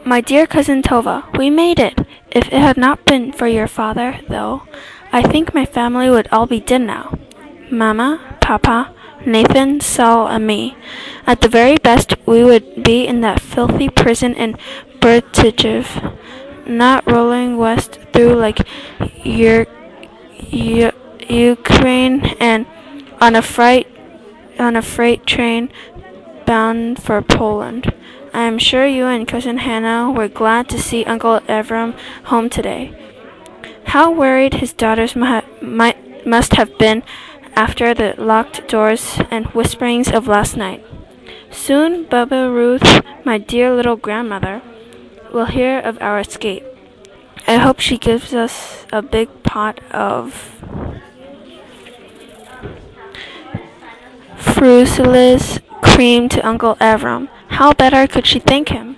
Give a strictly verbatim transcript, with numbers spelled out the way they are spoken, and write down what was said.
My dear cousin Tova, we made it. If it had not been for your father, though, I think my family would all be dead now. Mama, Papa, Nathan, Saul, and me. At the very best, we would be in that filthy prison in Bertijев, not rolling west through like Ur- U- Ukraine and on a freight on a freight train bound for Poland. I am sure you and Cousin Hannah were glad to see Uncle Evram home today. How worried his daughters might, must have been after the locked doors and whisperings of last night. Soon Baba Ruth, my dear little grandmother, will hear of our escape. I hope she gives us a big pot of Fruseles cream to Uncle Evram. How better could she thank him?